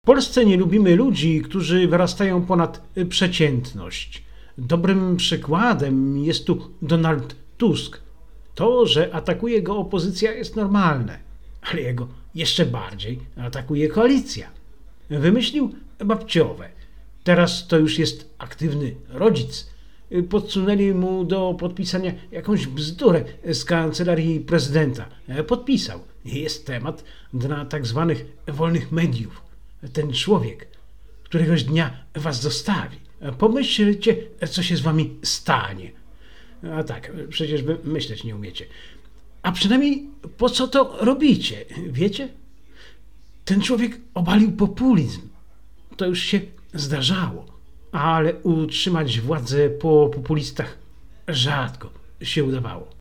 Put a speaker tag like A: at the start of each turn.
A: W Polsce nie lubimy ludzi, którzy wyrastają ponad przeciętność. Dobrym przykładem jest tu Donald Tusk. To, że atakuje go opozycja, jest normalne, ale jego jeszcze bardziej atakuje koalicja. Wymyślił babciowe. Teraz to już jest aktywny rodzic. Podsunęli mu do podpisania jakąś bzdurę z kancelarii prezydenta. Podpisał. Jest temat dla tak zwanych wolnych mediów. Ten człowiek któregoś dnia was zostawi. Pomyślcie, co się z wami stanie. A tak, przecież wy myśleć nie umiecie. A przynajmniej po co to robicie, wiecie? Ten człowiek obalił populizm. To już się zdarzało. Ale utrzymać władzę po populistach rzadko się udawało.